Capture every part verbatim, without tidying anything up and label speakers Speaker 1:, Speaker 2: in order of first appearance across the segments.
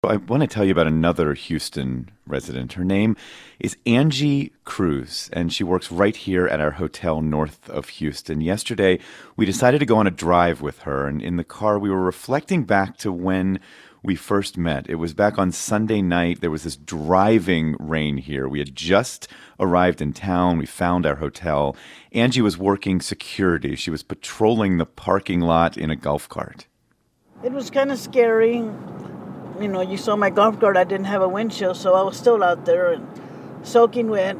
Speaker 1: I want to tell you about another Houston resident. Her name is Angie Cruz, and she works right here at our hotel north of Houston. Yesterday, we decided to go on a drive with her, and in the car, we were reflecting back to when we first met. It was back on Sunday night. There was this driving rain here. We had just arrived in town. We found our hotel. Angie was working security. She was patrolling the parking lot in a golf cart.
Speaker 2: It was kind of scary. You know, you saw my golf cart. I didn't have a windshield, so I was still out there and soaking wet.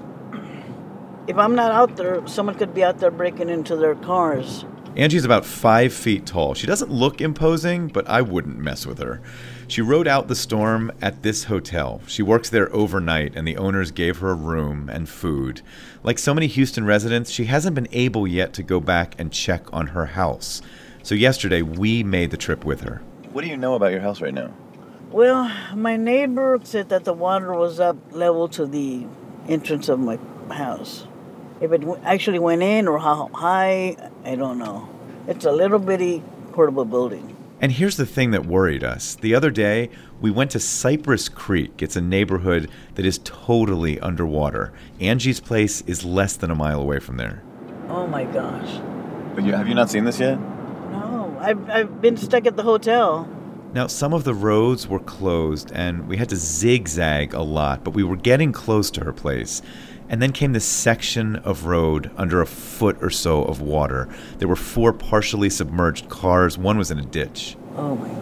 Speaker 2: If I'm not out there, someone could be out there breaking into their cars.
Speaker 1: Angie's about five feet tall. She doesn't look imposing, but I wouldn't mess with her. She rode out the storm at this hotel. She works there overnight, and the owners gave her a room and food. Like so many Houston residents, she hasn't been able yet to go back and check on her house. So yesterday, we made the trip with her. What do you know about your house right now?
Speaker 2: Well, my neighbor said that the water was up level to the entrance of my house. If it actually went in or how high, I don't know. It's a little bitty portable building.
Speaker 1: And here's the thing that worried us. The other day, we went to Cypress Creek. It's a neighborhood that is totally underwater. Angie's place is less than a mile away from there.
Speaker 2: Oh, my gosh.
Speaker 1: But you, have you not seen this yet?
Speaker 2: No, I've, I've been stuck at the hotel.
Speaker 1: Now, some of the roads were closed, and we had to zigzag a lot, but we were getting close to her place. And then came this section of road under a foot or so of water. There were four partially submerged cars. One was in a ditch.
Speaker 2: Oh, my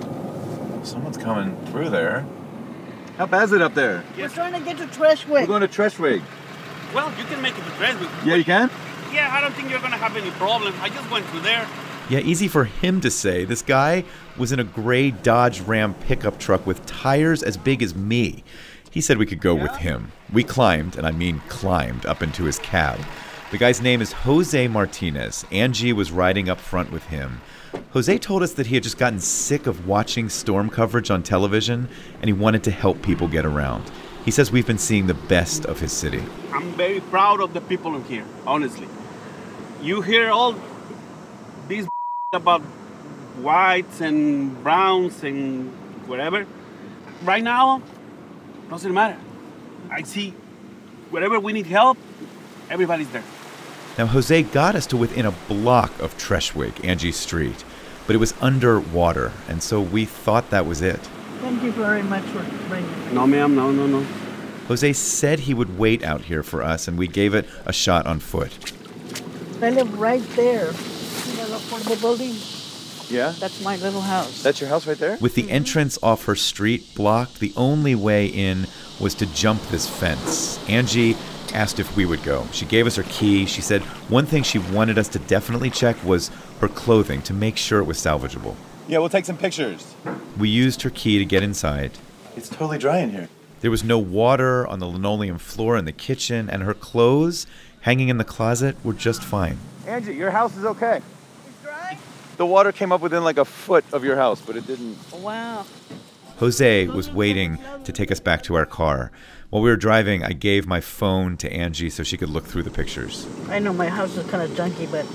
Speaker 2: God.
Speaker 1: Someone's coming through there. How bad is it up there?
Speaker 2: We're trying to get to Treshwick.
Speaker 1: We're going to Treshwick.
Speaker 3: Well, you can make it to Treshwick.
Speaker 1: Yeah, you can?
Speaker 3: Yeah, I don't think you're going to have any problem. I just went through there.
Speaker 1: Yeah, easy for him to say. This guy was in a gray Dodge Ram pickup truck with tires as big as me. He said we could go yeah. with him. We climbed, and I mean climbed, up into his cab. The guy's name is Jose Martinez. Angie was riding up front with him. Jose told us that he had just gotten sick of watching storm coverage on television, and he wanted to help people get around. He says we've been seeing the best of his city.
Speaker 3: I'm very proud of the people here, honestly. You hear all these about whites and browns and whatever. Right now, doesn't matter. I see wherever we need help, everybody's there.
Speaker 1: Now, Jose got us to within a block of Treshwick, Angie Street, but it was underwater, and so we thought that was it.
Speaker 2: Thank you very much for bringing me.
Speaker 3: No, ma'am, no, no, no.
Speaker 1: Jose said he would wait out here for us, and we gave it a shot on foot.
Speaker 2: I live right there. See that little portable building?
Speaker 1: Yeah?
Speaker 2: That's my little house.
Speaker 1: That's your house right there? With the mm-hmm. entrance off her street blocked, the only way in was to jump this fence. Angie asked if we would go. She gave us her key. She said one thing she wanted us to definitely check was her clothing to make sure it was salvageable.
Speaker 4: Yeah, we'll take some pictures.
Speaker 1: We used her key to get inside.
Speaker 4: It's totally dry in here.
Speaker 1: There was no water on the linoleum floor in the kitchen, and her clothes hanging in the closet were just fine.
Speaker 4: Angie, your house is okay.
Speaker 2: It's dry?
Speaker 4: The water came up within like a foot of your house, but it didn't.
Speaker 2: Wow.
Speaker 1: Jose was waiting to take us back to our car. While we were driving, I gave my phone to Angie so she could look through the pictures.
Speaker 2: I know my house is kind of junky, but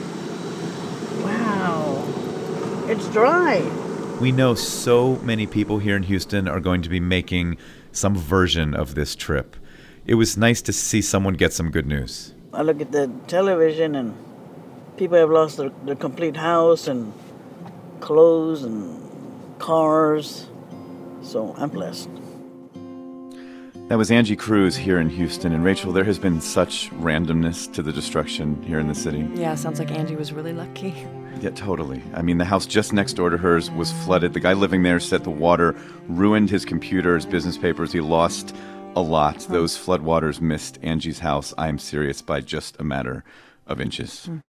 Speaker 2: wow, it's dry.
Speaker 1: We know so many people here in Houston are going to be making some version of this trip. It was nice to see someone get some good news.
Speaker 2: I look at the television and people have lost their, their complete house and clothes and cars. So I'm blessed.
Speaker 1: That was Angie Cruz here in Houston. And Rachel, there has been such randomness to the destruction here in the city.
Speaker 5: Yeah, sounds like Angie was really lucky.
Speaker 1: Yeah, totally. I mean, the house just next door to hers was flooded. The guy living there said the water ruined his computer, his business papers. He lost a lot. Those floodwaters missed Angie's house, I'm serious, by just a matter of inches.